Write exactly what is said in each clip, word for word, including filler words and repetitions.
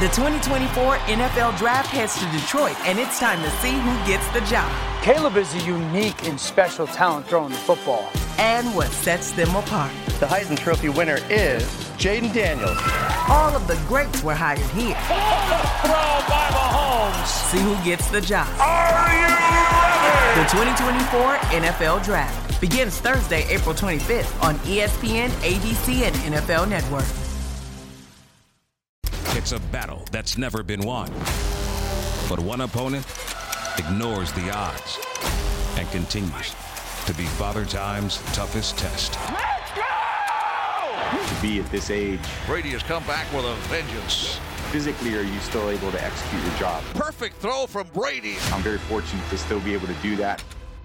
The twenty twenty-four N F L Draft heads to Detroit, and it's time to see who gets the job. Caleb is a unique and special talent throwing the football. And what sets them apart. The Heisman Trophy winner is Jaden Daniels. All of the greats were hired here. Throw by Mahomes. See who gets the job. Are you ready? The twenty twenty-four N F L Draft begins Thursday, April twenty-fifth on E S P N, A B C, and N F L Network. It's a battle that's never been won. But one opponent ignores the odds and continues to be Father Time's toughest test. Let's go! To be at this age, Brady has come back with a vengeance. physically, are you still able to execute your job? Perfect throw from Brady. I'm very fortunate to still be able to do that.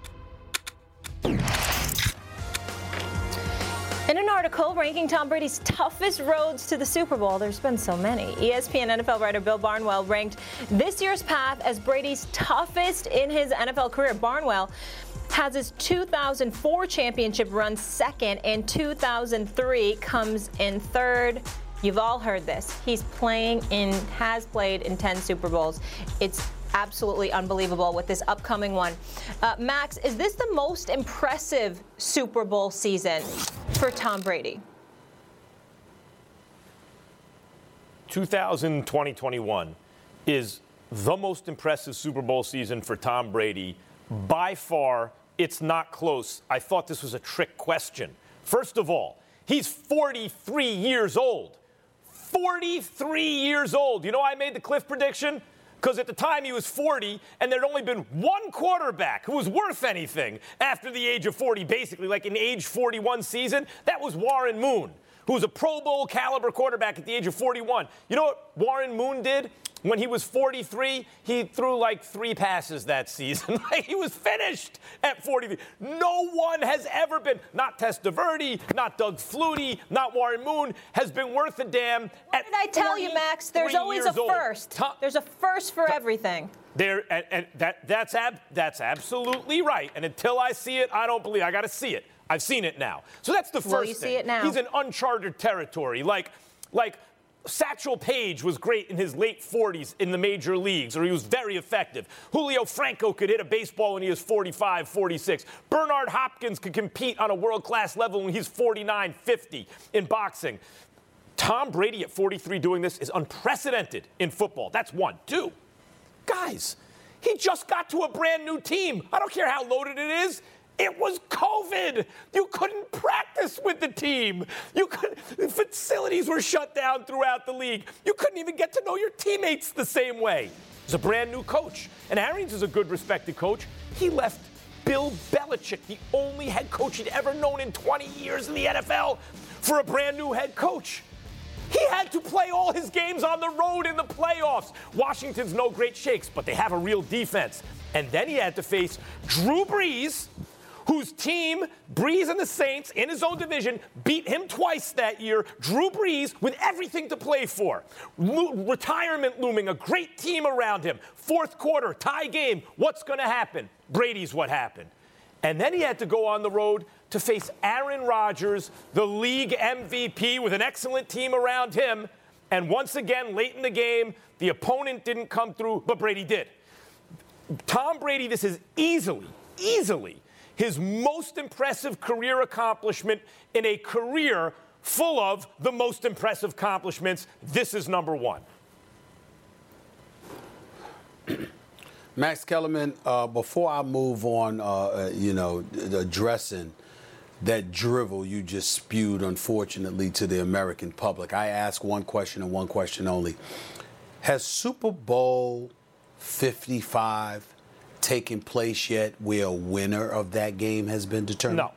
In an article ranking Tom Brady's toughest roads to the Super Bowl, there's been so many. E S P N N F L writer Bill Barnwell ranked this year's path as Brady's toughest in his N F L career. Barnwell has his two thousand four championship run second, and two thousand three comes in third. You've all heard this. He's playing in, has played in ten Super Bowls. It's absolutely unbelievable with this upcoming one. Uh, Max, is this the most impressive Super Bowl season for Tom Brady? two thousand twenty twenty-one is the most impressive Super Bowl season for Tom Brady. By far, it's not close. I thought this was a trick question. First of all, he's forty-three years old. forty-three years old. You know why I made the Cliff prediction? Because at the time he was forty, and there'd only been one quarterback who was worth anything after the age of forty, basically, like an age forty-one season. That was Warren Moon, who was a Pro Bowl caliber quarterback at the age of forty-one. You know what Warren Moon did? When he was forty-three, he threw like three passes that season. Like he was finished at forty-three. No one has ever been, not Testaverde, not Doug Flutie, not Warren Moon, has been worth a damn What at did I tell you, Max? There's always a first. Tom, There's a first for Tom, everything. There, and, and that, that's, ab, that's absolutely right. And until I see it, I don't believe. I got to see it. I've seen it now. So that's the first Will you thing. see it now? He's in uncharted territory. Like, like. Satchel Paige was great in his late forties in the major leagues, or he was very effective. Julio Franco could hit a baseball when he was forty-five, forty-six. Bernard Hopkins could compete on a world-class level when he's forty-nine, fifty in boxing. Tom Brady at forty-three doing this is unprecedented in football. That's one. Two, guys, he just got to a brand new team. I don't care how loaded it is. It was COVID. You couldn't practice with the team. You could, facilities were shut down throughout the league. You couldn't even get to know your teammates the same way. He's a brand new coach. And Arians is a good, respected coach. He left Bill Belichick, the only head coach he'd ever known in twenty years in the N F L, for a brand new head coach. He had to play all his games on the road in the playoffs. Washington's no great shakes, but they have a real defense. And then he had to face Drew Brees, whose team, Brees and the Saints, in his own division, beat him twice that year. Drew Brees with everything to play for. Lo- retirement looming, a great team around him. Fourth quarter, tie game. What's going to happen? Brady's what happened. And then he had to go on the road to face Aaron Rodgers, the league M V P, with an excellent team around him. And once again, late in the game, the opponent didn't come through, but Brady did. Tom Brady, this is easily, easily his most impressive career accomplishment in a career full of the most impressive accomplishments. This is number one. Max Kellerman, uh, before I move on, uh, uh, you know, addressing that drivel you just spewed, unfortunately, to the American public, I ask one question and one question only. Has Super Bowl fifty-five taken place yet where a winner of that game has been determined? No.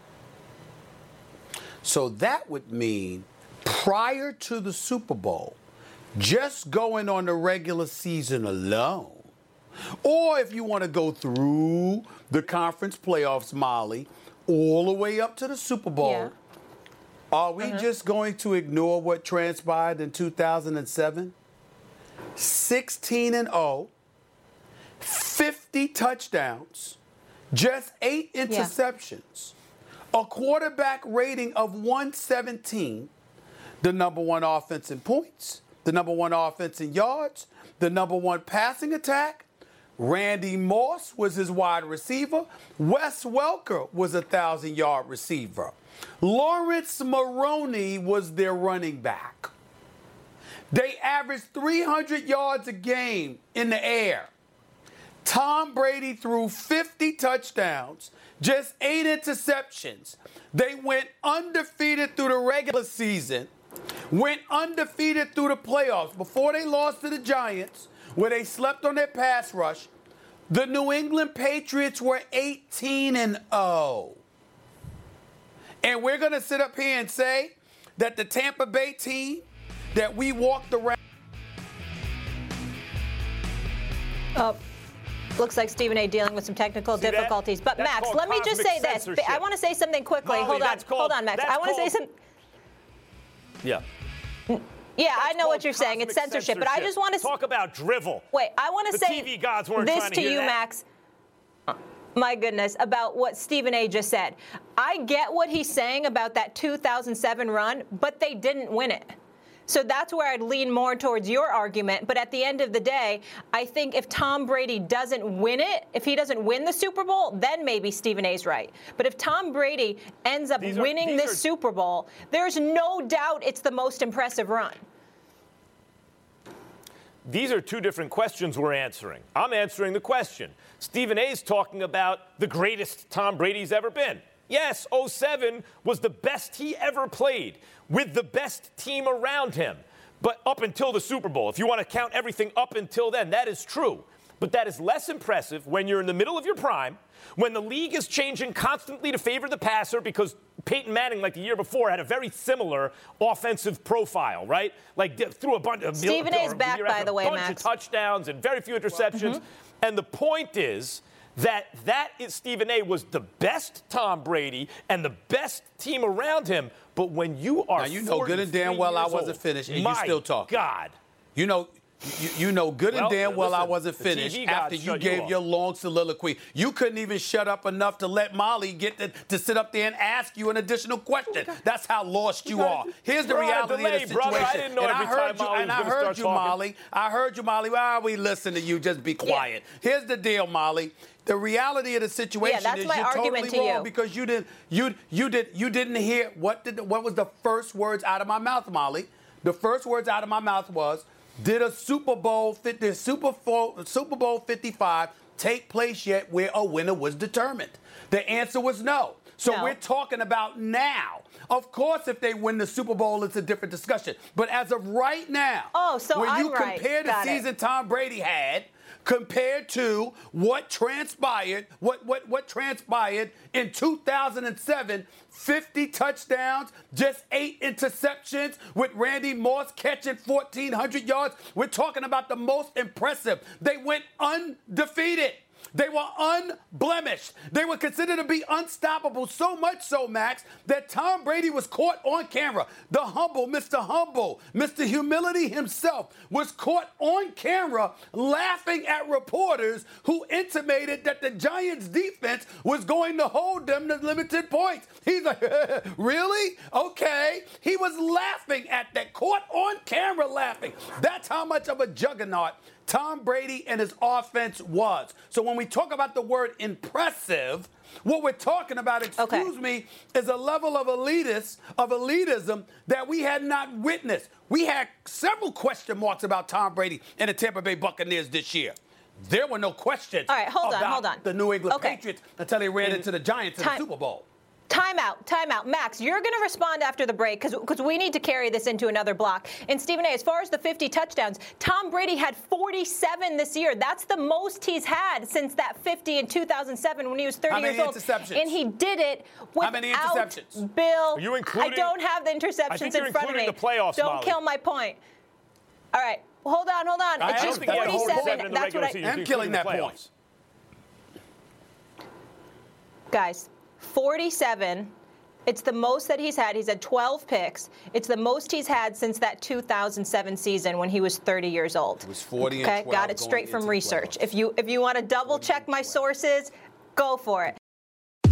So that would mean prior to the Super Bowl, just going on the regular season alone, or if you want to go through the conference playoffs, Molly, all the way up to the Super Bowl, yeah. Are we uh-huh. just going to ignore what transpired in two thousand seven? sixteen and oh. fifty touchdowns, just eight interceptions, yeah. a quarterback rating of one seventeen, the number one offense in points, the number one offense in yards, the number one passing attack. Randy Moss was his wide receiver. Wes Welker was a one thousand-yard receiver. Lawrence Maroney was their running back. They averaged three hundred yards a game in the air. Tom Brady threw fifty touchdowns, just eight interceptions. They went undefeated through the regular season, went undefeated through the playoffs before they lost to the Giants, where they slept on their pass rush. The New England Patriots were eighteen and oh. And we're going to sit up here and say that the Tampa Bay team that we walked around. Oh, looks like Stephen A. dealing with some technical See difficulties. that? But That's Max, called let me just say this. censorship. I want to say something quickly. Molly, hold on. that's called- hold on, Max. that's I want to say called- some. Yeah. Yeah, That's I know what called you're saying. It's cosmic censorship. But I just want to talk about drivel. Wait, I want to The say T V gods weren't this trying to to hear you, that. Max. My goodness, about what Stephen A. just said. I get what he's saying about that two thousand seven run, but they didn't win it. So that's where I'd lean more towards your argument. But at the end of the day, I think if Tom Brady doesn't win it, if he doesn't win the Super Bowl, then maybe Stephen A's right. But if Tom Brady ends up These are- winning these this are- Super Bowl, there's no doubt it's the most impressive run. These are two different questions we're answering. I'm answering the question. Stephen A's talking about the greatest Tom Brady's ever been. Yes, oh seven was the best he ever played with the best team around him. But up until the Super Bowl, if you want to count everything up until then, that is true. But that is less impressive when you're in the middle of your prime, when the league is changing constantly to favor the passer because Peyton Manning, like the year before, had a very similar offensive profile, right? Like threw a bunch of Stephen A's back, by the way, a bunch Max. of touchdowns and very few interceptions. Mm-hmm. And the point is that that is Stephen A. was the best Tom Brady and the best team around him. But when you are Now, you know good and damn well I wasn't finished, and you still talking. God. You know, you, you know good Well, and damn well listen, I wasn't the T V finished gods after you shut you gave off. your long soliloquy. You couldn't even shut up enough to let Molly get to, to sit up there and ask you an additional question. That's how lost you are. Here's the We're on a reality delay, of the situation. brother. I didn't know and every I heard time you, Molly and was I gonna heard start you, talking. Molly. I heard you, Molly. Why we listen to you? Just be quiet. Here's the deal, Molly. The reality of the situation Yeah, that's is my you're argument totally to wrong you. because you didn't you you did you didn't hear what did what was the first words out of my mouth, Molly? The first words out of my mouth was, did a Super Bowl fit the Super Bowl Super Bowl fifty-five take place yet where a winner was determined? The answer was no. So No. we're talking about now. Of course, if they win the Super Bowl, it's a different discussion. But as of right now, Oh, so when I'm you right. compare the Got it. season Tom Brady had compared to what transpired, what what what transpired in two thousand seven, fifty touchdowns, just eight interceptions, with Randy Moss catching fourteen hundred yards. We're talking about the most impressive. They went undefeated. They were unblemished. They were considered to be unstoppable, so much so, Max, that Tom Brady was caught on camera. The humble, Mister Humble, Mister Humility himself was caught on camera laughing at reporters who intimated that the Giants' defense was going to hold them to limited points. He's like, really? Okay. He was laughing at that, caught on camera laughing. That's how much of a juggernaut Tom Brady and his offense was. So when we talk about the word impressive, what we're talking about, excuse Okay. me, is a level of elitist, of elitism that we had not witnessed. We had several question marks about Tom Brady and the Tampa Bay Buccaneers this year. There were no questions All right, hold on, about hold on. the New England Okay. Patriots until they ran into the Giants in the Time- Super Bowl. Time out, time out. Max, you're going to respond after the break because we need to carry this into another block. And Stephen A., as far as the fifty touchdowns, Tom Brady had forty-seven this year. That's the most he's had since that fifty in two thousand seven when he was thirty How many years old. interceptions? And he did it without How many interceptions? Bill. Are you including- I don't have the I interceptions think you're in front of me. including the playoffs, Don't Molly. kill my point. All right, hold on, hold on. I It's don't just think he had forty-seven. forty-seven in the That's what regular I. season, I'm including killing the that playoffs. point. Guys, forty-seven. It's the most that he's had. He's had twelve picks. It's the most he's had since that two thousand seven season when he was thirty years old. It was forty and Okay, twelve got it going straight from into the research. playoffs. If you if you want to double check my sources, go for it.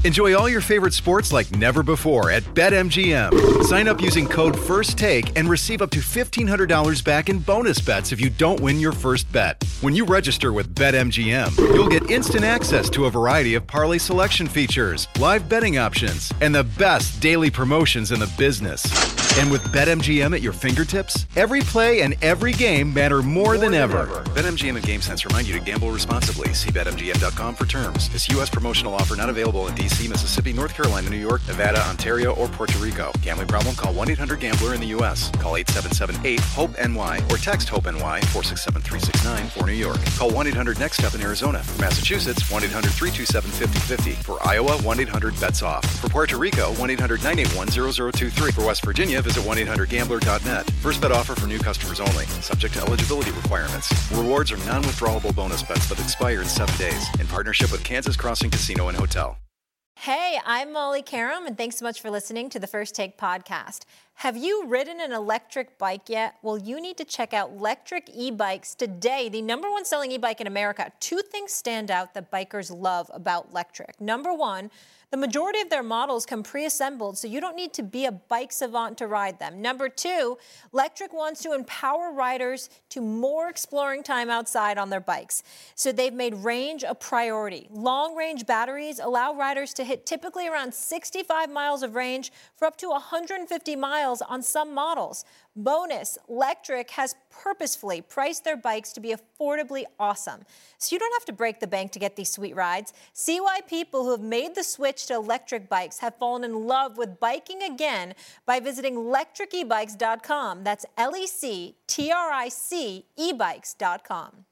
Enjoy all your favorite sports like never before at BetMGM. Sign up using code FIRSTTAKE and receive up to fifteen hundred dollars back in bonus bets if you don't win your first bet. When you register with BetMGM, you'll get instant access to a variety of parlay selection features, live betting options, and the best daily promotions in the business. And with BetMGM at your fingertips, every play and every game matter more, more than, than ever. ever. BetMGM and GameSense remind you to gamble responsibly. See Bet M G M dot com for terms. This U S promotional offer not available in D C, Mississippi, North Carolina, New York, Nevada, Ontario, or Puerto Rico. Gambling problem? Call one eight hundred gambler in the U S. Call eight seven seven eight hope N Y or text HOPE-NY four six seven three six nine for New York. Call one eight hundred next step in Arizona. For Massachusetts, one eight hundred three two seven five zero five zero. For Iowa, one eight hundred bets off. For Puerto Rico, one eight hundred nine eight one zero zero two three. For West Virginia, visit one eight hundred gambler dot net. First bet offer for new customers only. Subject to eligibility requirements. Rewards are non-withdrawable bonus bets that expire in seven days. In partnership with Kansas Crossing Casino and Hotel. Hey, I'm Molly Karam, and thanks so much for listening to the First Take podcast. Have you ridden an electric bike yet? Well, you need to check out Lectric E-Bikes today, the number one selling e-bike in America. Two things stand out that bikers love about Lectric. Number one, the majority of their models come pre-assembled, so you don't need to be a bike savant to ride them. Number two, Lectric wants to empower riders to more exploring time outside on their bikes. So they've made range a priority. Long-range batteries allow riders to hit typically around sixty-five miles of range for up to one hundred fifty miles on some models. Bonus, Lectric has purposefully priced their bikes to be affordably awesome. So you don't have to break the bank to get these sweet rides. See why people who have made the switch to electric bikes have fallen in love with biking again by visiting lectric e bikes dot com. That's L E C T R I C e bikes dot com.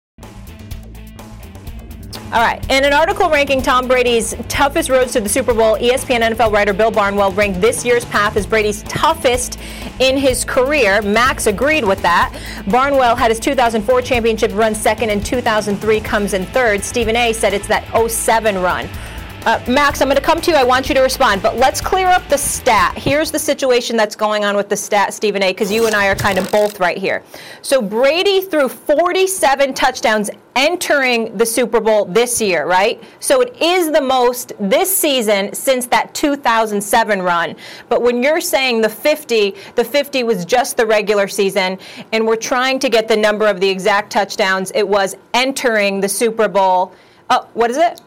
All right. In an article ranking Tom Brady's toughest roads to the Super Bowl, E S P N N F L writer Bill Barnwell ranked this year's path as Brady's toughest in his career. Max agreed with that. Barnwell had his two thousand four championship run second, and two thousand three comes in third. Stephen A. said it's that oh seven run. Uh, Max, I'm going to come to you. I want you to respond, but let's clear up the stat. Here's the situation that's going on with the stat, Stephen A., because you and I are kind of both right here. So Brady threw forty-seven touchdowns entering the Super Bowl this year, right? So it is the most this season since that two thousand seven run. But when you're saying the fifty, the fifty was just the regular season, and we're trying to get the number of the exact touchdowns it was entering the Super Bowl. Oh, what is it?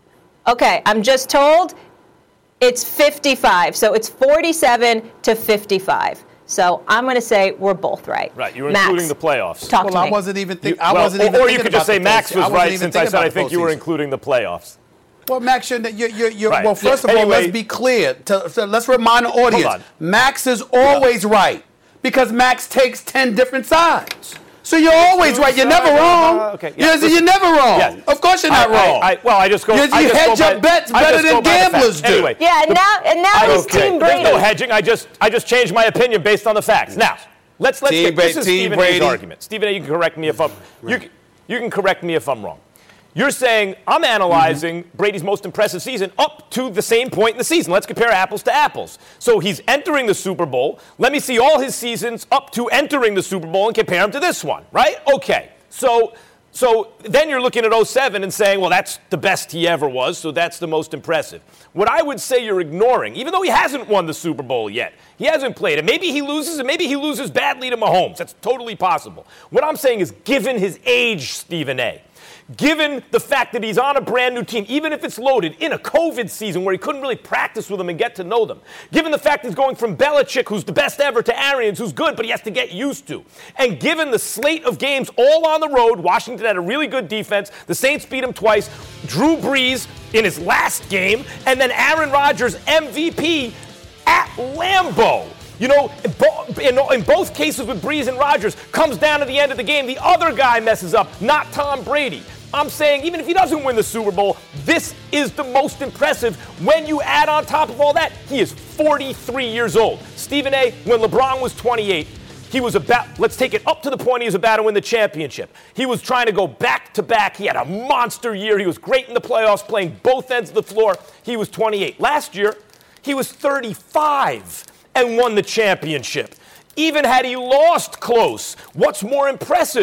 Okay, I'm just told it's fifty-five. So it's forty-seven to fifty-five. So I'm going to say we're both right. Right, you were Max, including the playoffs. Talk well, to I me. wasn't even thinking. Well, I wasn't or, even or you could just say Max was right since I said I think you were including the playoffs. Well, Max, you're, you're, you're, you're right. well, first of anyway, all, let's be clear. To, to, let's remind the audience, Max is always right because Max takes ten different sides. So you're always right. You're never wrong. Uh, okay. Yeah. You're, you're never wrong. Yeah. Of course you're not I, wrong. I, I, well, I just go. You, I you just hedge go your by, bets better than gamblers do. Anyway, yeah, and now and now I, it's okay. Team Brady. There's no hedging. I just I just changed my opinion based on the facts. Now, let's let's Team get this Bra- is Team Stephen Brady. A's argument. Stephen A, you can correct me if I'm you can, you can correct me if I'm wrong. You're saying I'm analyzing mm-hmm. Brady's most impressive season up to the same point in the season. Let's compare apples to apples. So he's entering the Super Bowl. Let me see all his seasons up to entering the Super Bowl and compare him to this one, right? Okay. So so then you're looking at oh seven and saying, well, that's the best he ever was, so that's the most impressive. What I would say you're ignoring, even though he hasn't won the Super Bowl yet, he hasn't played it. Maybe he loses, and maybe he loses badly to Mahomes. That's totally possible. What I'm saying is, given his age, Stephen A., given the fact that he's on a brand new team, even if it's loaded, in a COVID season where he couldn't really practice with them and get to know them, given the fact he's going from Belichick, who's the best ever, to Arians, who's good, but he has to get used to, and given the slate of games all on the road, Washington had a really good defense, the Saints beat him twice, Drew Brees in his last game, and then Aaron Rodgers, M V P, at Lambeau. You know, in, bo- in, in both cases with Brees and Rodgers, comes down to the end of the game, the other guy messes up, not Tom Brady. I'm saying even if he doesn't win the Super Bowl, this is the most impressive. When you add on top of all that, he is forty-three years old. Stephen A., when LeBron was twenty-eight, he was about, let's take it up to the point he was about to win the championship. He was trying to go back to back. He had a monster year. He was great in the playoffs, playing both ends of the floor. He was twenty-eight. Last year, he was thirty-five and won the championship. Even had he lost close, what's more impressive?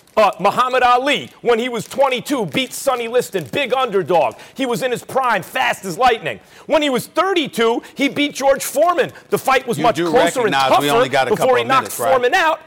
Uh, Muhammad Ali, when he was twenty-two, beat Sonny Liston, big underdog. He was in his prime, fast as lightning. When he was thirty-two, he beat George Foreman. The fight was You much do closer and recognize we only got tougher a couple before he of knocked minutes, right? Foreman out.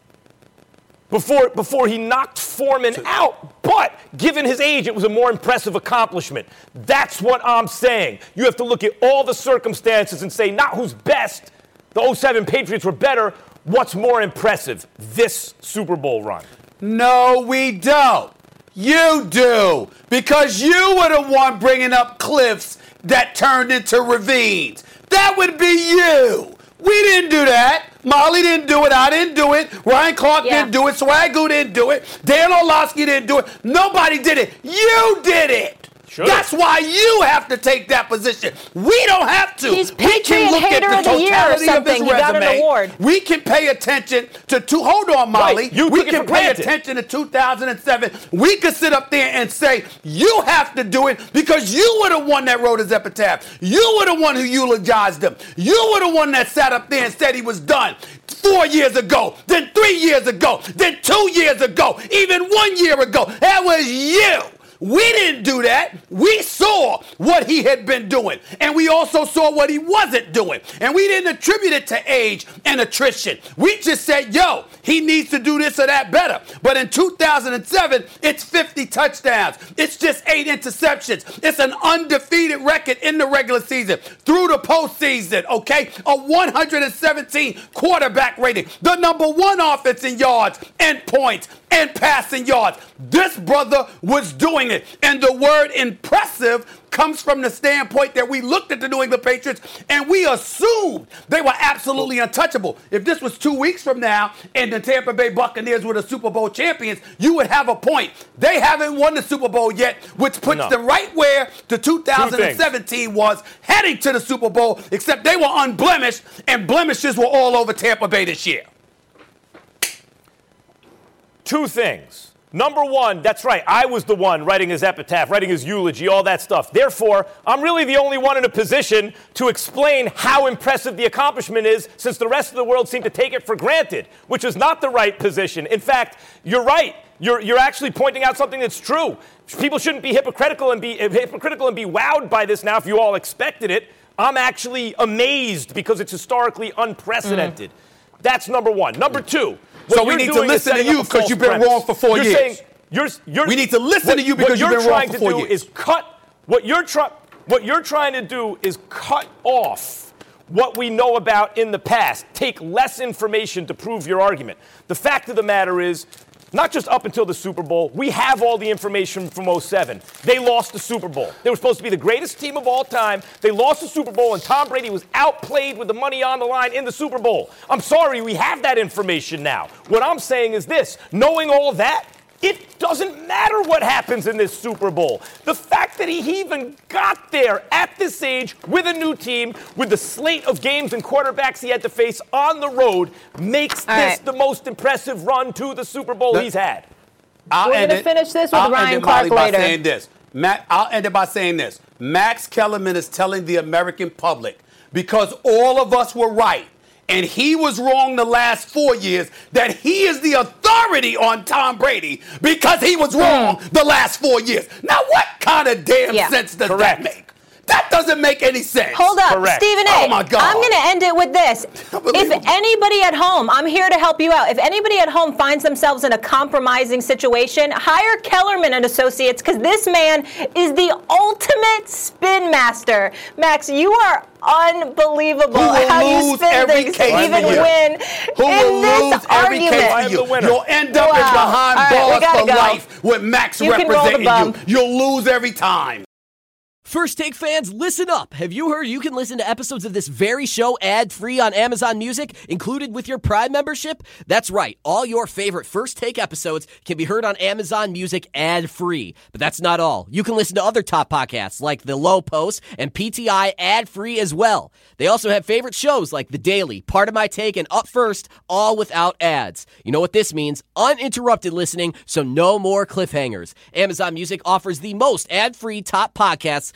Before, before he knocked Foreman out. But given his age, it was a more impressive accomplishment. That's what I'm saying. You have to look at all the circumstances and say not who's best. The oh seven Patriots were better. What's more impressive? This Super Bowl run. No, we don't. You do. Because you were the one bringing up cliffs that turned into ravines. That would be you. We didn't do that. Molly didn't do it. I didn't do it. Ryan Clark Yeah. didn't do it. Swagoo didn't do it. Dan Orlovsky didn't do it. Nobody did it. You did it. Sure. That's why you have to take that position. We don't have to. He's We can Patriot look at Hater the of the Year or totality of his something. You got an resume. award. We can pay attention to two. Hold on, Molly. Right. You we took it can for pay granted. attention to two thousand seven. We could sit up there and say, you have to do it because you were the one that wrote his epitaph. You were the one who eulogized him. You were the one that sat up there and said he was done four years ago, then three years ago, then two years ago, even one year ago. That was you. We didn't do that. We saw what he had been doing. And we also saw what he wasn't doing. And we didn't attribute it to age and attrition. We just said, yo, he needs to do this or that better. But in two thousand seven, it's fifty touchdowns. It's just eight interceptions. It's an undefeated record in the regular season through the postseason, okay? A one hundred seventeen quarterback rating. The number one offense in yards and points and passing yards. This brother was doing it. And the word impressive comes from the standpoint that we looked at the New England Patriots and we assumed they were absolutely untouchable. If this was two weeks from now and the Tampa Bay Buccaneers were the Super Bowl champions, you would have a point. They haven't won the Super Bowl yet, which puts No. them right where the two thousand seventeen was heading to the Super Bowl, except they were unblemished and blemishes were all over Tampa Bay this year. Two things. Number one, that's right, I was the one writing his epitaph, writing his eulogy, all that stuff. Therefore, I'm really the only one in a position to explain how impressive the accomplishment is, since the rest of the world seemed to take it for granted, which is not the right position. In fact, you're right. You're, you're actually pointing out something that's true. People shouldn't be hypocritical and be hypocritical and be wowed by this now if you all expected it. I'm actually amazed because it's historically unprecedented. Mm. That's number one. Number two. So we need to listen to you because you've been wrong for four you're years. Saying, you're, you're, we need to listen what, to you because you've been wrong for four years. What you're trying to do is cut. What you're trying. What you're trying to do is cut off what we know about in the past. Take less information to prove your argument. The fact of the matter is, not just up until the Super Bowl, we have all the information from oh seven. They lost the Super Bowl. They were supposed to be the greatest team of all time. They lost the Super Bowl, and Tom Brady was outplayed with the money on the line in the Super Bowl. I'm sorry, we have that information now. What I'm saying is this, knowing all that, it doesn't matter what happens in this Super Bowl. The fact that he even got there at this age with a new team, with the slate of games and quarterbacks he had to face on the road, makes All this right. the most impressive run to the Super Bowl The- he's had. I'll We're end gonna it- finish this with I'll Ryan end it, Clark Molly, by later. saying this. Matt, I'll end it by saying this. Max Kellerman is telling the American public, because all of us were right and he was wrong the last four years, that he is the authority on Tom Brady because he was wrong Mm. the last four years. Now, what kind of damn Yeah. sense does Correct. that make? That doesn't make any sense. Hold up, Correct. Stephen A. Oh, my God. I'm going to end it with this. If Unbelievable. anybody at home, I'm here to help you out. If anybody at home finds themselves in a compromising situation, hire Kellerman and Associates, because this man is the ultimate spin master. Max, you are unbelievable Who will how you lose spin every things case to even for you? win Who in will this lose every argument. case I for am you? the winner. You'll end up Wow. in behind All right, we bars gotta for go. life with Max You can roll the representing you. bum. You'll lose every time. First Take fans, listen up. Have you heard you can listen to episodes of this very show ad-free on Amazon Music, included with your Prime membership? That's right. All your favorite First Take episodes can be heard on Amazon Music ad-free. But that's not all. You can listen to other top podcasts like The Low Post and P T I ad-free as well. They also have favorite shows like The Daily, Part of My Take, and Up First, all without ads. You know what this means? Uninterrupted listening, so no more cliffhangers. Amazon Music offers the most ad-free top podcasts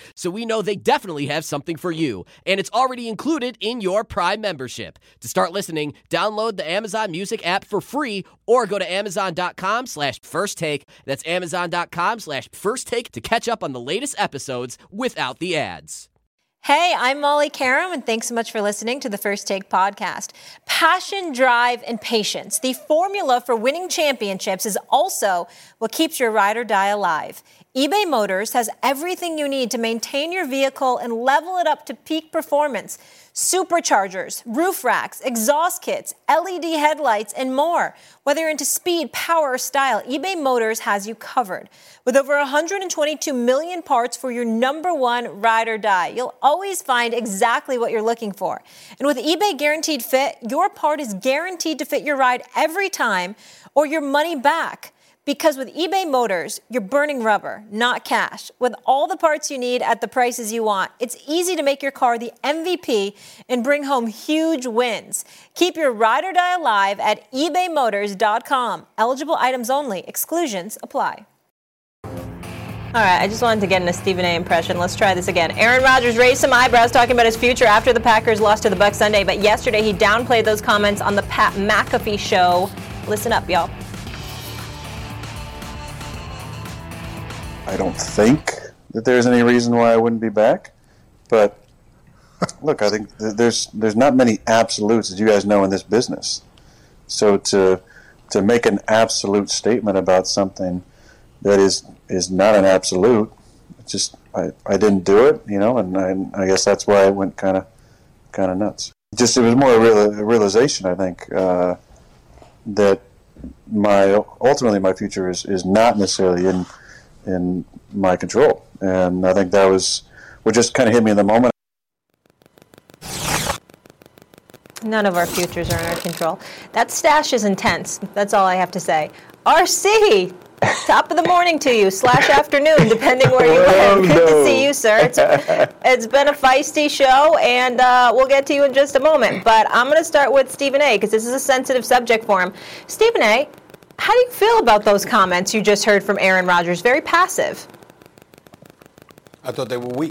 so we know they definitely have something for you. And it's already included in your Prime membership. To start listening, download the Amazon Music app for free or go to amazon.com slash first take. That's amazon.com slash first take to catch up on the latest episodes without the ads. Hey, I'm Molly Karam, and thanks so much for listening to the First Take podcast. Passion, drive, and patience. The formula for winning championships is also what keeps your ride or die alive. eBay Motors has everything you need to maintain your vehicle and level it up to peak performance. Superchargers, roof racks, exhaust kits, L E D headlights, and more. Whether you're into speed, power, or style, eBay Motors has you covered. With over one hundred twenty-two million parts for your number one ride or die, you'll always find exactly what you're looking for. And with eBay Guaranteed Fit, your part is guaranteed to fit your ride every time or your money back. Because with eBay Motors, you're burning rubber, not cash. With all the parts you need at the prices you want, it's easy to make your car the M V P and bring home huge wins. Keep your ride or die alive at ebay motors dot com. Eligible items only. Exclusions apply. All right, I just wanted to get in a Stephen A. impression. Let's try this again. Aaron Rodgers raised some eyebrows talking about his future after the Packers lost to the Bucs Sunday, but yesterday he downplayed those comments on the Pat McAfee show. Listen up, y'all. I don't think that there's any reason why I wouldn't be back, but look, I think th- there's there's not many absolutes, as you guys know, in this business. So to to make an absolute statement about something that is is not an absolute, just I, I didn't do it, you know, and I, I guess that's why I went kind of kind of nuts. Just it was more a, real, a realization, I think, uh, that my ultimately my future is, is not necessarily in. in my control, and I think that was what just kind of hit me in the moment. None of our futures are in our control. That stash is intense. That's all I have to say. R C, top of the morning to you, slash afternoon, depending where you live. Good no. to see you, sir. It's, it's been a feisty show, and uh, we'll get to you in just a moment. But I'm going to start with Stephen A., because this is a sensitive subject for him. Stephen A., how do you feel about those comments you just heard from Aaron Rodgers? Very passive. I thought they were weak.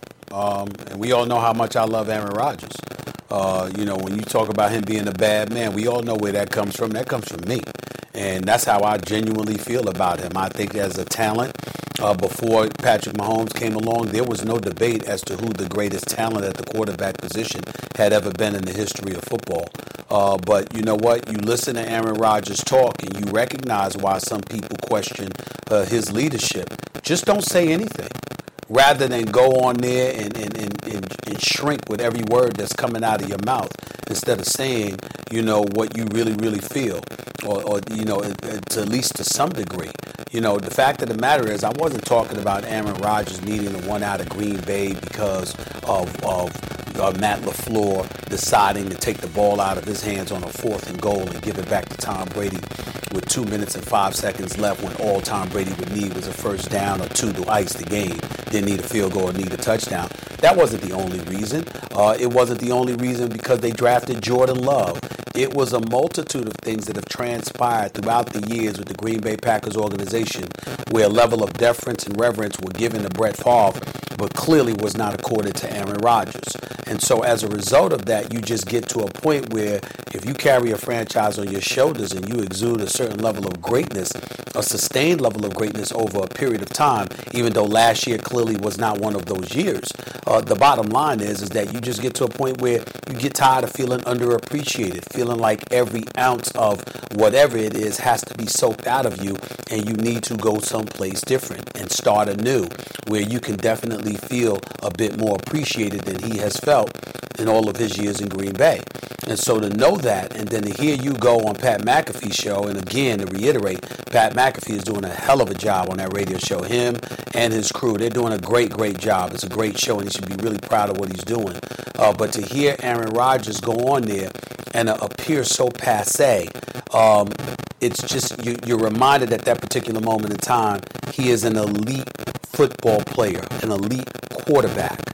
Um, and we all know how much I love Aaron Rodgers. Uh, you know, when you talk about him being a bad man, we all know where that comes from. That comes from me. And that's how I genuinely feel about him. I think as a talent, uh, before Patrick Mahomes came along, there was no debate as to who the greatest talent at the quarterback position had ever been in the history of football. Uh, but you know what? You listen to Aaron Rodgers talk and you recognize why some people question uh, his leadership. Just don't say anything. Rather than go on there and, and, and, and, and shrink with every word that's coming out of your mouth, instead of saying, you know, what you really, really feel, or, or you know, to at least to some degree. You know, the fact of the matter is, I wasn't talking about Aaron Rodgers needing to one out of Green Bay because of, of uh, Matt LaFleur deciding to take the ball out of his hands on a fourth and goal and give it back to Tom Brady with two minutes and five seconds left, when all Tom Brady would need was a first down or two to ice the game. Didn't need a field goal or need a touchdown. That wasn't the only reason. Uh, it wasn't the only reason because they drafted Jordan Love. It was a multitude of things that have transpired throughout the years with the Green Bay Packers organization, where a level of deference and reverence were given to Brett Favre, but clearly was not accorded to Aaron Rodgers. And so as a result of that, you just get to a point where if you carry a franchise on your shoulders and you exude a certain level of greatness, a sustained level of greatness over a period of time, even though last year clearly was not one of those years, uh, the bottom line is, is that you just get to a point where you get tired of feeling underappreciated, feeling like every ounce of whatever it is has to be soaked out of you, and you need to go someplace different and start anew, where you can definitely feel a bit more appreciated than he has felt in all of his years in Green Bay. And so to know that, and then to hear you go on Pat McAfee's show, and again, to reiterate, Pat McAfee is doing a hell of a job on that radio show. Him and his crew, they're doing a great, great job. It's a great show, and he should be really proud of what he's doing. Uh, but to hear Aaron Rodgers go on there and uh, appear so passé, um, it's just, you, you're reminded at that particular moment in time, he is an elite football player, an elite quarterback.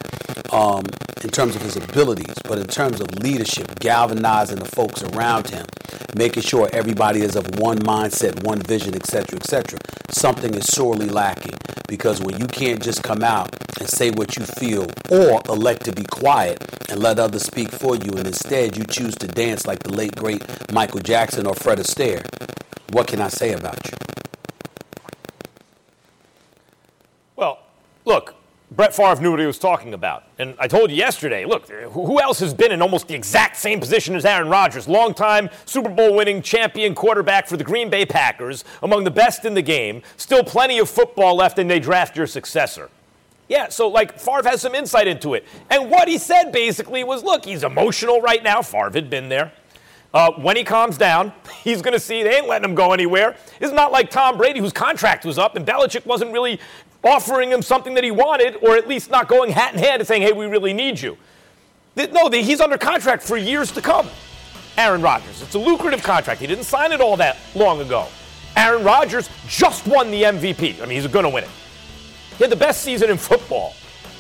um, in terms of his abilities, but in terms of leadership, galvanizing the folks around him, making sure everybody is of one mindset, one vision, et cetera, et cetera. Something is sorely lacking, because when you can't just come out and say what you feel or elect to be quiet and let others speak for you, and instead you choose to dance like the late, great Michael Jackson or Fred Astaire, what can I say about you? Well, look, Brett Favre knew what he was talking about. And I told you yesterday, look, who else has been in almost the exact same position as Aaron Rodgers? Longtime Super Bowl winning champion quarterback for the Green Bay Packers, among the best in the game, still plenty of football left, and they draft your successor. Yeah, so, like, Favre has some insight into it. And what he said, basically, was, look, he's emotional right now. Favre had been there. Uh, when he calms down, he's going to see they ain't letting him go anywhere. It's not like Tom Brady, whose contract was up, and Belichick wasn't really offering him something that he wanted, or at least not going hat in hand and saying, hey, we really need you. No, he's under contract for years to come. Aaron Rodgers. It's a lucrative contract. He didn't sign it all that long ago. Aaron Rodgers just won the M V P. I mean, he's going to win it. He had the best season in football.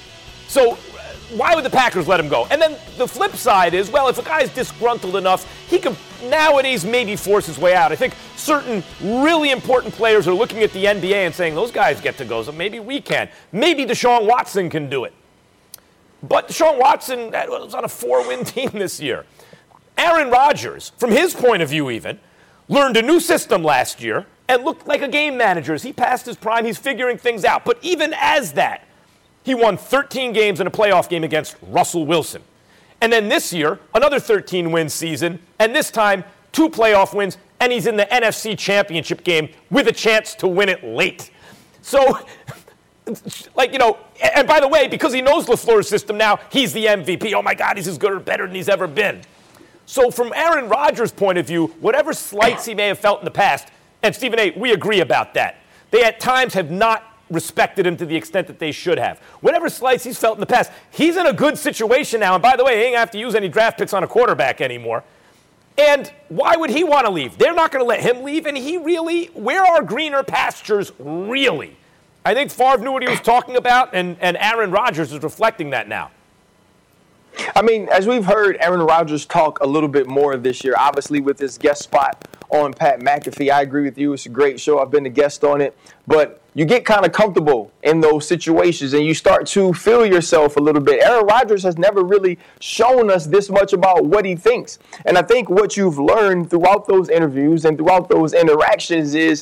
So why would the Packers let him go? And then the flip side is, well, if a guy's disgruntled enough, he could nowadays maybe force his way out. I think certain really important players are looking at the N B A and saying, those guys get to go, so maybe we can. Maybe Deshaun Watson can do it. But Deshaun Watson was on a four-win team this year. Aaron Rodgers, from his point of view even, learned a new system last year and looked like a game manager. As he passed his prime, he's figuring things out. But even as that, he won thirteen games in a playoff game against Russell Wilson. And then this year, another thirteen-win season, and this time, two playoff wins, and he's in the N F C Championship game with a chance to win it late. So, like, you know, and by the way, because he knows LaFleur's system now, he's the M V P. Oh, my God, he's as good or better than he's ever been. So from Aaron Rodgers' point of view, whatever slights he may have felt in the past, and Stephen A., we agree about that, they at times have not respected him to the extent that they should have. Whatever slights he's felt in the past, he's in a good situation now. And by the way, he ain't have to use any draft picks on a quarterback anymore. And why would he want to leave? They're not going to let him leave. And he really, where are greener pastures really? I think Favre knew what he was talking about, and, and Aaron Rodgers is reflecting that now. I mean, as we've heard Aaron Rodgers talk a little bit more this year, obviously with his guest spot on Pat McAfee, I agree with you. It's a great show. I've been a guest on it. But you get kind of comfortable in those situations and you start to feel yourself a little bit. Aaron Rodgers has never really shown us this much about what he thinks. And I think what you've learned throughout those interviews and throughout those interactions is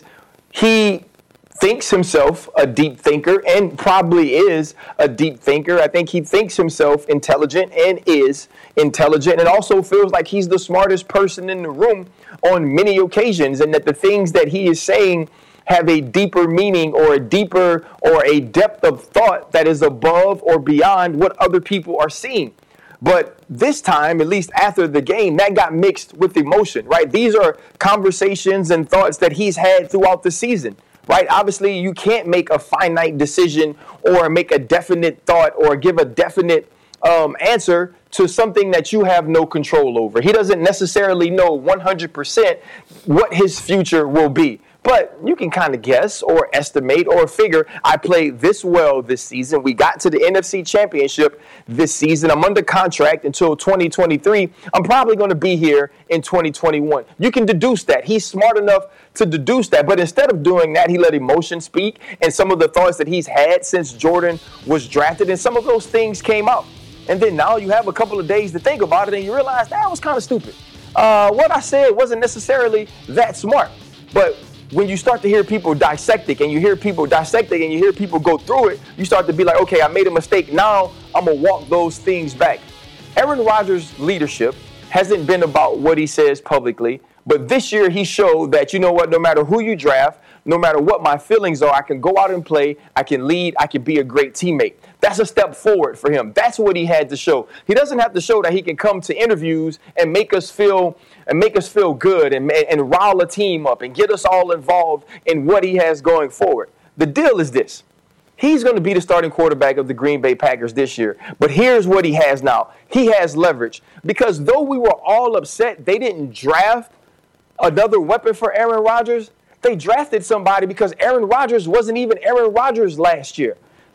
he thinks himself a deep thinker and probably is a deep thinker. I think he thinks himself intelligent and is intelligent, and also feels like he's the smartest person in the room on many occasions, and that the things that he is saying have a deeper meaning or a deeper or a depth of thought that is above or beyond what other people are seeing. But this time, at least after the game, that got mixed with emotion, right? These are conversations and thoughts that he's had throughout the season. Right? Obviously, you can't make a finite decision or make a definite thought or give a definite um, answer to something that you have no control over. He doesn't necessarily know one hundred percent what his future will be. But you can kind of guess or estimate or figure, I played this well this season. We got to the N F C Championship this season. I'm under contract until twenty twenty-three. I'm probably going to be here in twenty twenty-one. You can deduce that. He's smart enough to deduce that. But instead of doing that, he let emotion speak and some of the thoughts that he's had since Jordan was drafted. And some of those things came out. And then now you have a couple of days to think about it and you realize that was kind of stupid. Uh, what I said wasn't necessarily that smart. But when you start to hear people dissect it and you hear people dissect it and you hear people go through it, you start to be like, okay, I made a mistake. Now I'm going to walk those things back. Aaron Rodgers' leadership hasn't been about what he says publicly, but this year he showed that, you know what, no matter who you draft, no matter what my feelings are, I can go out and play, I can lead, I can be a great teammate. That's a step forward for him. That's what he had to show. He doesn't have to show that he can come to interviews and make us feel and make us feel good and, and rile a team up and get us all involved in what he has going forward. The deal is this. He's going to be the starting quarterback of the Green Bay Packers this year. But here's what he has now. He has leverage. Because though we were all upset they didn't draft another weapon for Aaron Rodgers, they drafted somebody because Aaron Rodgers wasn't even Aaron Rodgers last year.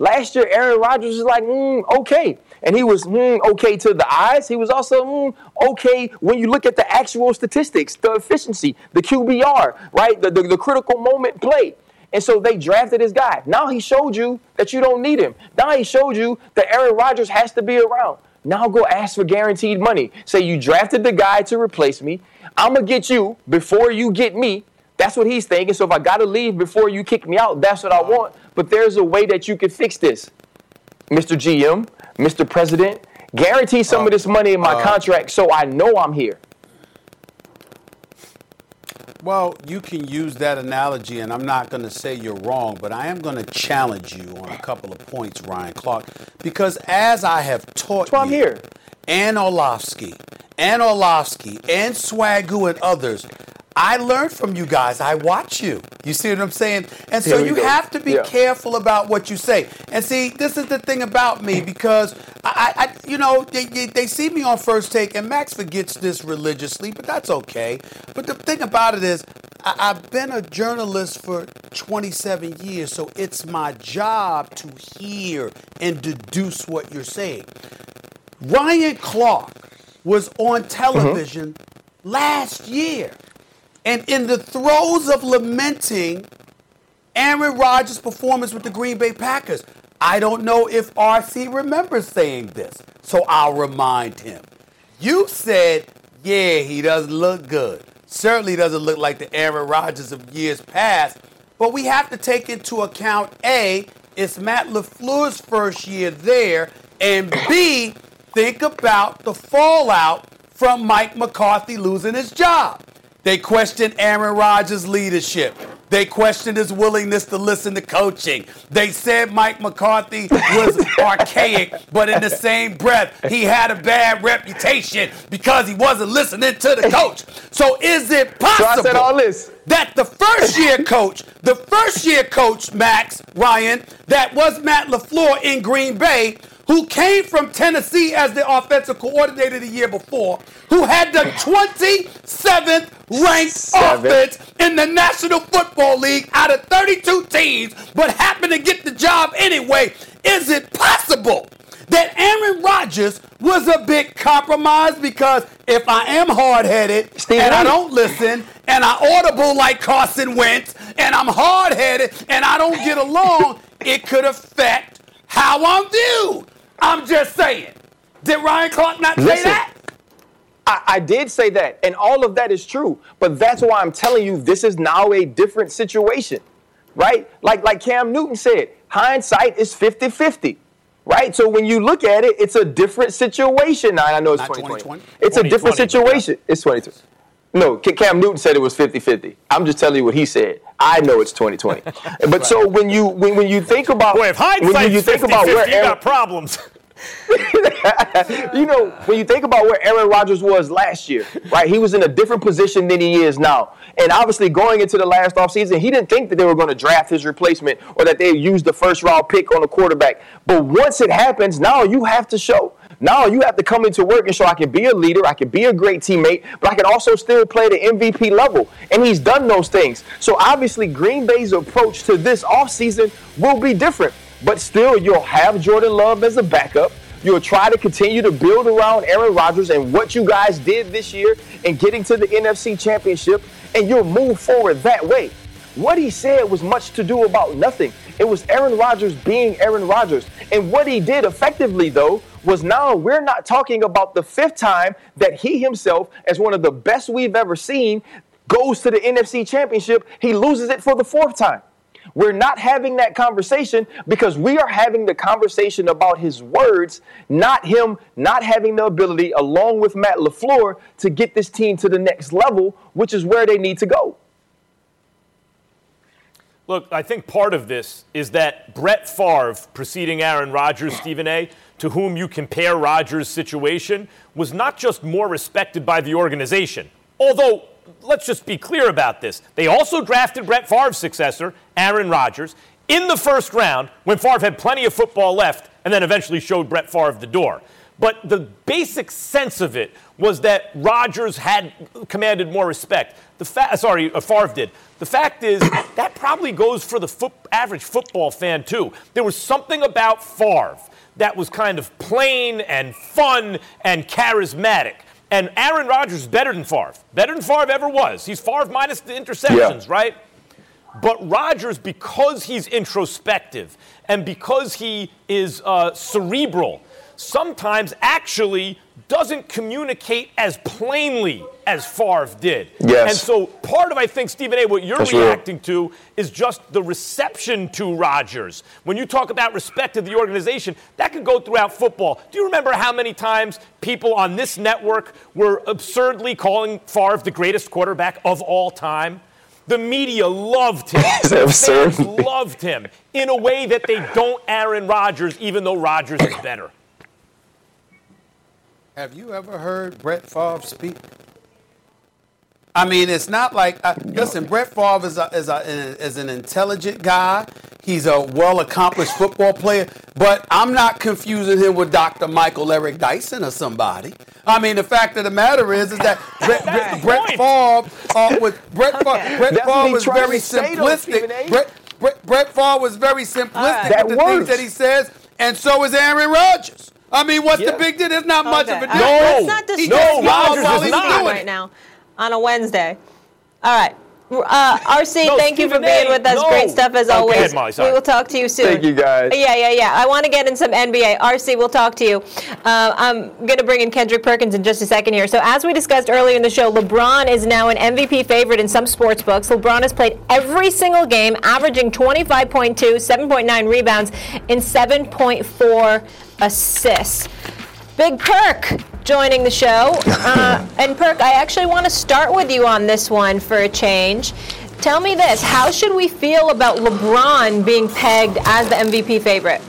Last year, Aaron Rodgers was like, mm, okay. And he was mm, okay to the eyes. He was also mm, okay when you look at the actual statistics, the efficiency, the Q B R, right? The, the, the critical moment play. And so they drafted this guy. Now he showed you that you don't need him. Now he showed you that Aaron Rodgers has to be around. Now go ask for guaranteed money. Say you drafted the guy to replace me. I'm going to get you before you get me. That's what he's thinking. So if I got to leave before you kick me out, that's what I want. But there's a way that you can fix this. Mister G M, Mister President, guarantee some uh, of this money in my uh, contract so I know I'm here. Well, you can use that analogy, and I'm not going to say you're wrong, but I am going to challenge you on a couple of points, Ryan Clark, because as I have taught That's why you, I'm here. and Orlovsky, and Orlovsky, and Swagoo and others, I learned from you guys. I watch you. You see what I'm saying? And so you go. have to be yeah. careful about what you say. And see, this is the thing about me, because I, I you know, they, they see me on First Take, and Max forgets this religiously, but that's okay. But the thing about it is, I, I've been a journalist for twenty-seven years, so it's my job to hear and deduce what you're saying. Ryan Clark was on television mm-hmm. last year. And in the throes of lamenting Aaron Rodgers' performance with the Green Bay Packers, I don't know if R C remembers saying this, so I'll remind him. You said, yeah, he doesn't look good. Certainly doesn't look like the Aaron Rodgers of years past, but we have to take into account, A, it's Matt LaFleur's first year there, and B, think about the fallout from Mike McCarthy losing his job. They questioned Aaron Rodgers' leadership. They questioned his willingness to listen to coaching. They said Mike McCarthy was archaic, but in the same breath, he had a bad reputation because he wasn't listening to the coach. So is it possible so I said all this. that the first-year coach, the first-year coach, Max, Ryan, that was Matt LaFleur in Green Bay, who came from Tennessee as the offensive coordinator the year before, who had the twenty-seventh ranked Seven. offense in the National Football League out of thirty-two teams, but happened to get the job anyway? Is it possible that Aaron Rodgers was a bit compromised? Because if I am hard-headed Steve and I don't listen and I audible like Carson Wentz and I'm hard-headed and I don't get along, it could affect how I'm viewed. I'm just saying. Did Ryan Clark not say Listen, that? I, I did say that, and all of that is true. But that's why I'm telling you this is now a different situation, right? Like, like Cam Newton said, hindsight is fifty-fifty, right? So when you look at it, it's a different situation. Now, I know it's twenty twenty. It's a different situation. It's twenty twenty. No, Cam Newton said it was fifty-fifty. I'm just telling you what he said. I know it's twenty twenty. But right. so when you when, when you think about Boy, if hindsight's you think about where you Aaron, got problems. You know, when you think about where Aaron Rodgers was last year, right? He was in a different position than he is now. And obviously going into the last offseason, he didn't think that they were going to draft his replacement or that they used the first round pick on a quarterback. But once it happens, now you have to show. Now you have to come into work and show I can be a leader, I can be a great teammate, but I can also still play the M V P level. And he's done those things. So obviously Green Bay's approach to this offseason will be different. But still, you'll have Jordan Love as a backup. You'll try to continue to build around Aaron Rodgers and what you guys did this year in getting to the N F C Championship, and you'll move forward that way. What he said was much to do about nothing. It was Aaron Rodgers being Aaron Rodgers. And what he did effectively, though, was now we're not talking about the fifth time that he himself, as one of the best we've ever seen, goes to the N F C Championship. He loses it for the fourth time. We're not having that conversation because we are having the conversation about his words, not him not having the ability, along with Matt LaFleur, to get this team to the next level, which is where they need to go. Look, I think part of this is that Brett Favre, preceding Aaron Rodgers, Stephen A., to whom you compare Rodgers' situation, was not just more respected by the organization, although let's just be clear about this. They also drafted Brett Favre's successor, Aaron Rodgers, in the first round when Favre had plenty of football left and then eventually showed Brett Favre the door. But the basic sense of it was that Rodgers had commanded more respect. The fa- Sorry, Favre did. The fact is, that probably goes for the foot- average football fan, too. There was something about Favre that was kind of plain and fun and charismatic. And Aaron Rodgers is better than Favre. Better than Favre ever was. He's Favre minus the interceptions, yeah. right? But Rodgers, because he's introspective and because he is uh, cerebral, sometimes actually doesn't communicate as plainly as Favre did. Yes. And so part of, I think, Stephen A., what you're That's reacting real. to is just the reception to Rodgers. When you talk about respect to the organization, that could go throughout football. Do you remember how many times people on this network were absurdly calling Favre the greatest quarterback of all time? The media loved him. The fans loved him in a way that they don't Aaron Rodgers, even though Rodgers is better. Have you ever heard Brett Favre speak? I mean, it's not like, uh, listen, Brett Favre is, a, is, a, is an intelligent guy. He's a well-accomplished football player, but I'm not confusing him with Doctor Michael Eric Dyson or somebody. I mean, the fact of the matter is, is that Brett, Brett, Brett Favre uh, was Brett Favre, okay. Brett Favre was very simplistic. Brett, Brett, Brett Favre was very simplistic right. with the works. things that he says, and so is Aaron Rodgers. I mean, what's yeah. the big deal? There's not okay. much of a deal. No, let's not discuss no, Rodgers is not right now on a Wednesday. All right. Uh, R C, no, thank Stephen you for being a, with us. No. Great stuff as always. Okay, Molly, we will talk to you soon. Thank you, guys. Yeah, yeah, yeah. I want to get in some N B A. R C, we'll talk to you. Uh, I'm going to bring in Kendrick Perkins in just a second here. So as we discussed earlier in the show, LeBron is now an M V P favorite in some sports books. LeBron has played every single game, averaging twenty-five point two, seven point nine rebounds, and seven point four assists. Big Perk joining the show. Uh, and Perk, I actually want to start with you on this one for a change. Tell me this, how should we feel about LeBron being pegged as the M V P favorite?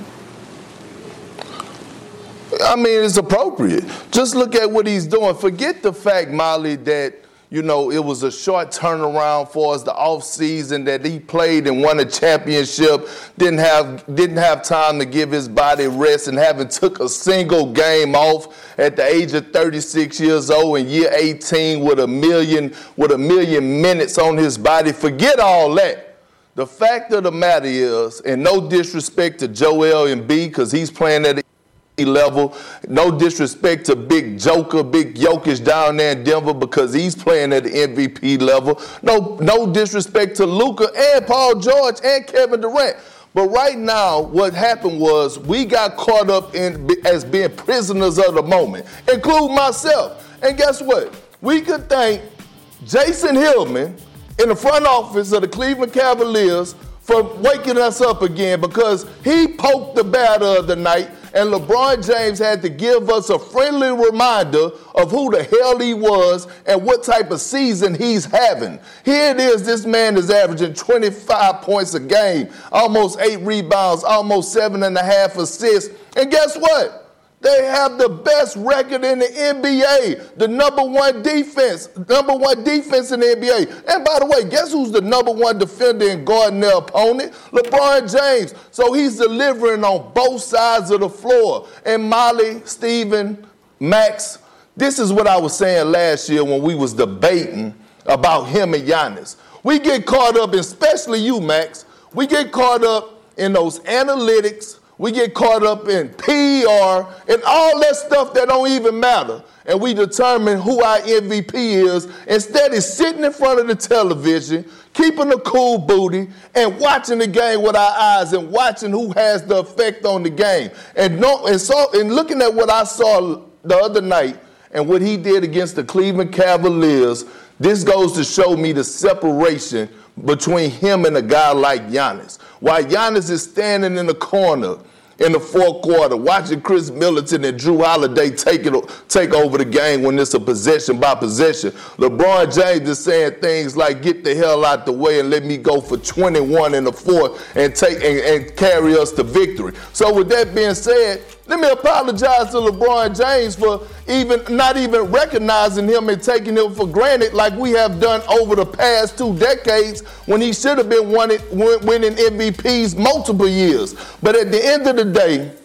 I mean, it's appropriate. Just look at what he's doing. Forget the fact, Molly, that, you know, it was a short turnaround for us, the offseason that he played and won a championship, didn't have didn't have time to give his body rest and haven't took a single game off at the age of thirty-six years old in year eighteen with a million with a million minutes on his body. Forget all that. The fact of the matter is, and no disrespect to Joel Embiid because he's playing at level. No disrespect to Big Joker, Big Jokic down there in Denver because he's playing at the M V P level. No, no disrespect to Luka and Paul George and Kevin Durant. But right now, what happened was we got caught up in as being prisoners of the moment, including myself. And guess what? We could thank Jason Hillman in the front office of the Cleveland Cavaliers for waking us up again because he poked the bear the other night. And LeBron James had to give us a friendly reminder of who the hell he was and what type of season he's having. Here it is, this man is averaging twenty-five points a game, almost eight rebounds, almost seven and a half assists. And guess what? They have the best record in the N B A, the number one defense, number one defense in the N B A. And by the way, guess who's the number one defender in guarding their opponent? LeBron James. So he's delivering on both sides of the floor. And Molly, Steven, Max, this is what I was saying last year when we was debating about him and Giannis. We get caught up, especially you, Max, we get caught up in those analytics. We get caught up in P R and all that stuff that don't even matter. And we determine who our M V P is instead of sitting in front of the television, keeping a cool booty, and watching the game with our eyes and watching who has the effect on the game. And, no, and, so, and looking at what I saw the other night and what he did against the Cleveland Cavaliers, this goes to show me the separation between him and a guy like Giannis. While Giannis is standing in the corner in the fourth quarter, watching Chris Middleton and Drew Holiday take it, take over the game when it's a possession by possession. LeBron James is saying things like, get the hell out the way and let me go for twenty-one in the fourth and take and, and carry us to victory. So with that being said, let me apologize to LeBron James for even not even recognizing him and taking him for granted like we have done over the past two decades when he should have been winning, winning M V Ps multiple years. But at the end of the day,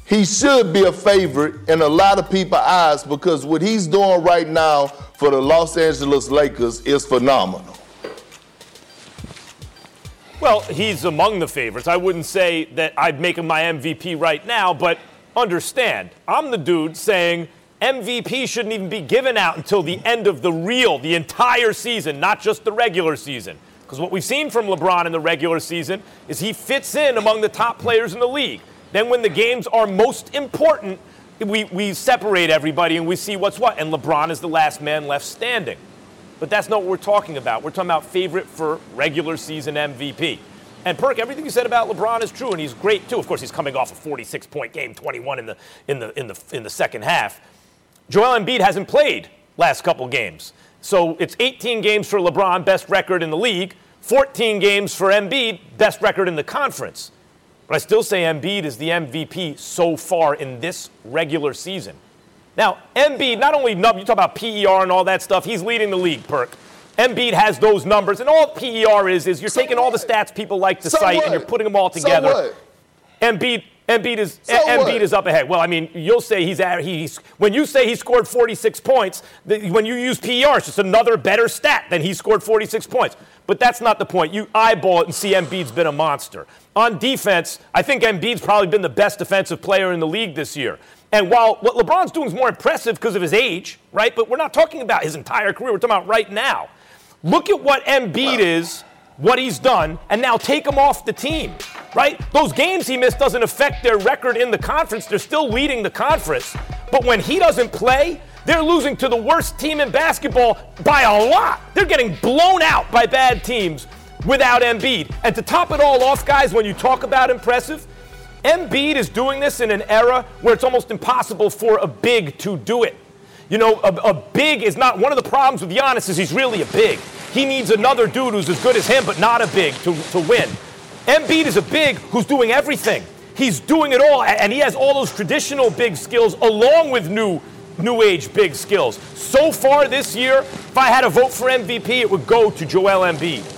he should be a favorite in a lot of people's eyes because what he's doing right now for the Los Angeles Lakers is phenomenal. Well, he's among the favorites. I wouldn't say that I'd make him my M V P right now, but understand, I'm the dude saying M V P shouldn't even be given out until the end of the real, the entire season, not just the regular season. Because what we've seen from LeBron in the regular season is he fits in among the top players in the league. Then when the games are most important, we, we separate everybody and we see what's what. And LeBron is the last man left standing. But that's not what we're talking about. We're talking about favorite for regular season M V P. And Perk, everything you said about LeBron is true, and he's great too. Of course, he's coming off a forty-six point game, twenty-one in the in the in the in the second half. Joel Embiid hasn't played last couple games, so it's eighteen games for LeBron, best record in the league. fourteen games for Embiid, best record in the conference. But I still say Embiid is the M V P so far in this regular season. Now, Embiid, not only, you talk about P E R and all that stuff, he's leading the league, Perk. Embiid has those numbers, and all P E R is, is you're so taking what? all the stats people like to so cite, what? and you're putting them all together. So what? Embiid, Embiid is so Embiid what? is up ahead. Well, I mean, you'll say he's at, he's when you say he scored forty-six points, the, when you use P E R, it's just another better stat than he scored forty-six points. But that's not the point. You eyeball it and see Embiid's been a monster. On defense, I think Embiid's probably been the best defensive player in the league this year. And while what LeBron's doing is more impressive because of his age, right? But we're not talking about his entire career. We're talking about right now. Look at what Embiid is, what he's done, and now take him off the team, right? Those games he missed doesn't affect their record in the conference. They're still leading the conference. But when he doesn't play, they're losing to the worst team in basketball by a lot. They're getting blown out by bad teams without Embiid. And to top it all off, guys, when you talk about impressive, Embiid is doing this in an era where it's almost impossible for a big to do it. You know, a, a big is not, one of the problems with Giannis is he's really a big. He needs another dude who's as good as him, but not a big to, to win. Embiid is a big who's doing everything. He's doing it all, and he has all those traditional big skills along with new, new age big skills. So far this year, if I had to vote for M V P, it would go to Joel Embiid.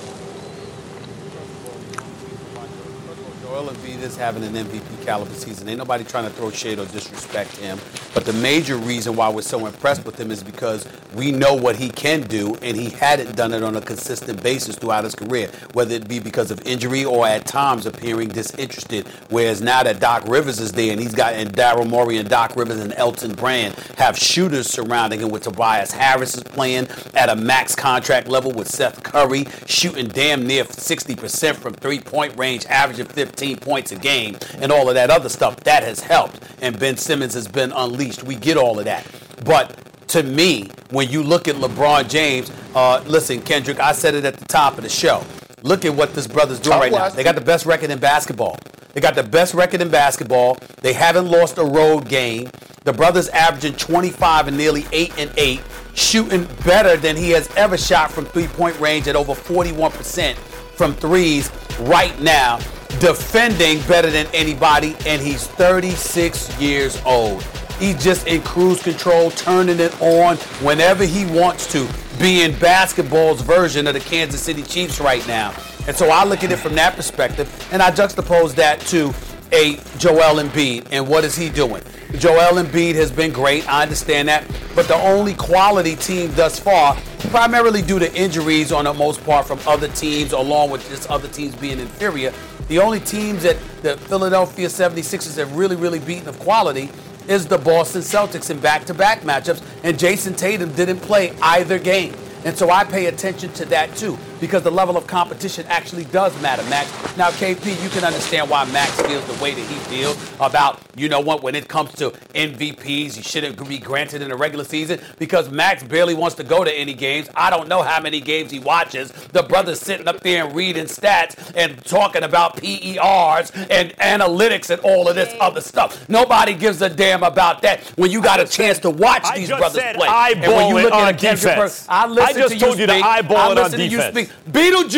Joel Embiid is having an M V P caliber season. Ain't nobody trying to throw shade or disrespect him. But the major reason why we're so impressed with him is because we know what he can do, and he hadn't done it on a consistent basis throughout his career, whether it be because of injury or at times appearing disinterested. Whereas now that Doc Rivers is there, and he's got and Daryl Morey and Doc Rivers and Elton Brand have shooters surrounding him, with Tobias Harris is playing at a max contract level with Seth Curry, shooting damn near sixty percent from three-point range, averaging fifteen points a game, and all of that other stuff. That has helped. And Ben Simmons has been unleashed. We get all of that. But to me, when you look at LeBron James, uh, listen, Kendrick, I said it at the top of the show. Look at what this brother's doing right now. They got the best record in basketball. They got the best record in basketball. They haven't lost a road game. The brother's averaging twenty-five and nearly eight and eight, shooting better than he has ever shot from three-point range at over forty-one percent from threes right now, defending better than anybody, and he's thirty-six years old. He's just in cruise control, turning it on whenever he wants to, being basketball's version of the Kansas City Chiefs right now. And so I look at it from that perspective, and I juxtapose that to a Joel Embiid, and what is he doing? Joel Embiid has been great, I understand that, but the only quality team thus far, primarily due to injuries on the most part from other teams, along with just other teams being inferior, the only teams that the Philadelphia seventy-sixers have really, really beaten of quality is the Boston Celtics in back-to-back matchups, and Jason Tatum didn't play either game. And so I pay attention to that too, because the level of competition actually does matter, Max. Now, K P, you can understand why Max feels the way that he feels about, you know what, when it comes to M V Ps, he shouldn't be granted in the regular season, because Max barely wants to go to any games. I don't know how many games he watches. The brother's sitting up there and reading stats and talking about P E Rs and analytics and all of this other stuff. Nobody gives a damn about that when you got a chance to watch I these just brothers said play. Eyeball and when you it look on at defense. I listen I just to told you you to speak. eyeball I it on listen to you defense. speak. Beetlejuice,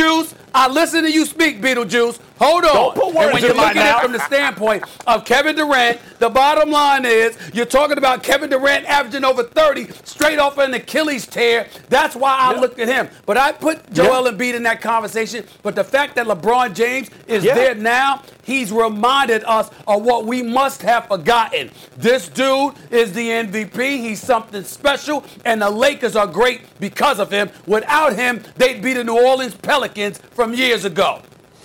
I listen to you speak, Beetlejuice. Hold on. Don't put words and when in you're my looking at mouth. it from the standpoint of Kevin Durant, the bottom line is you're talking about Kevin Durant averaging over thirty straight off an Achilles tear. That's why I Yeah. looked at him. But I put Joel Yeah. Embiid in that conversation. But the fact that LeBron James is Yeah. there now, he's reminded us of what we must have forgotten. This dude is the M V P. He's something special, and the Lakers are great because of him. Without him, they'd be the New Orleans Pelicans from years ago.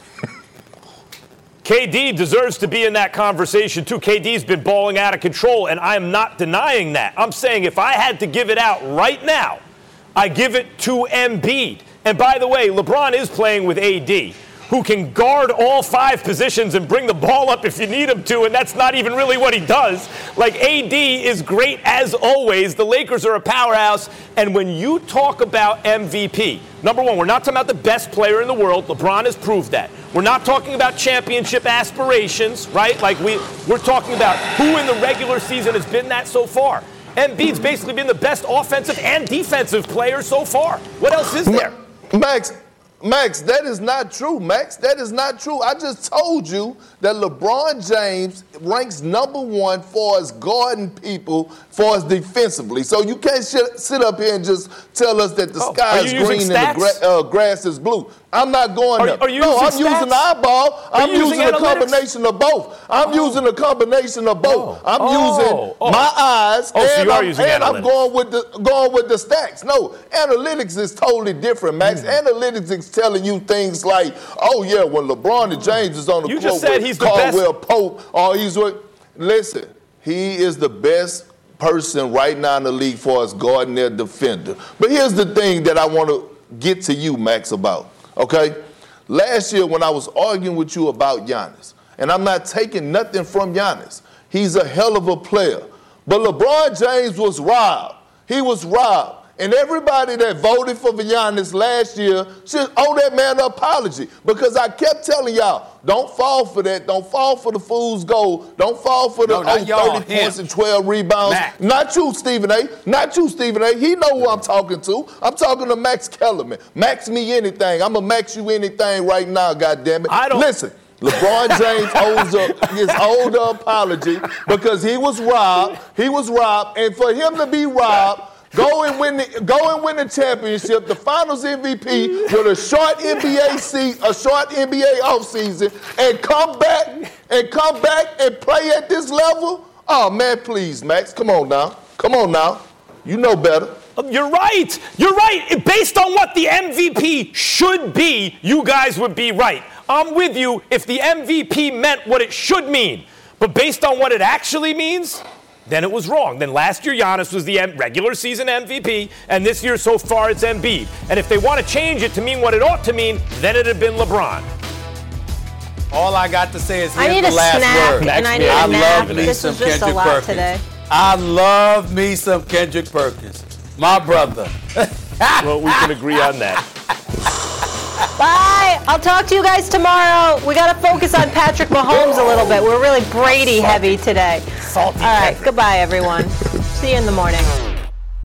K D deserves to be in that conversation, too. K D's been balling out of control, and I'm not denying that. I'm saying if I had to give it out right now, I give it to Embiid. And by the way, LeBron is playing with A D, who can guard all five positions and bring the ball up if you need him to, and that's not even really what he does. Like, A D is great as always. The Lakers are a powerhouse. And when you talk about M V P, number one, we're not talking about the best player in the world. LeBron has proved that. We're not talking about championship aspirations, right? Like, we, we're talking about who in the regular season has been that so far. Embiid's basically been the best offensive and defensive player so far. What else is there? Max, Max, that is not true, Max. That is not true. I just told you that LeBron James ranks number one for as guarding people, for as defensively. So you can't sh- sit up here and just tell us that the Oh, sky are is you green using and the stats? gra- uh, grass is blue. I'm not going Are- there. are you no, I'm using using the stats? eyeball. Are I'm you using using a analytics? combination of both. I'm using a combination of both. I'm Oh, using oh. my eyes Oh, so and, you are I'm, using and I'm analytics. going with the going with the stacks. No, analytics is totally different, Max. Mm. Analytics is telling you things like, oh yeah, when LeBron and James is on the You court just said with he's the best- Caldwell Pope, or he's with. Listen, he is the best person right now in the league for us guarding their defender. But here's the thing that I want to get to you, Max, about. Okay, last year when I was arguing with you about Giannis, and I'm not taking nothing from Giannis, he's a hell of a player. But LeBron James was robbed. He was robbed. And everybody that voted for Giannis last year should owe that man an apology. Because I kept telling y'all, don't fall for that. Don't fall for the fool's gold. Don't fall for the No, not oh, y'all, thirty him. points and twelve rebounds. Max. Not you, Stephen A. Not you, Stephen A. He know who I'm talking to. I'm talking to Max Kellerman. Max me anything. I'm going to max you anything right now, goddammit. I don't- Listen. LeBron James owes a, his owed an apology because he was robbed. He was robbed. And for him to be robbed, Go and win the go and win the championship, the Finals M V P with a short N B A season, a short N B A offseason, and come back and come back and play at this level. Oh man, please, Max, come on now, come on now, you know better. You're right. You're right. Based on what the M V P should be, you guys would be right. I'm with you if the M V P meant what it should mean. But based on what it actually means, then it was wrong. Then last year, Giannis was the M- regular season M V P, and this year so far it's Embiid. And if they want to change it to mean what it ought to mean, then it'd have been LeBron. All I got to say is I here's need the a last snack, word. and I need I a nap. love me This some was just a Kendrick lot Perkins. today. I love me some Kendrick Perkins. My brother. Well, we can agree on that. Bye. I'll talk to you guys tomorrow. We got to focus on Patrick Mahomes a little bit. We're really Brady heavy today. Salty All right. Goodbye, everyone. See you in the morning.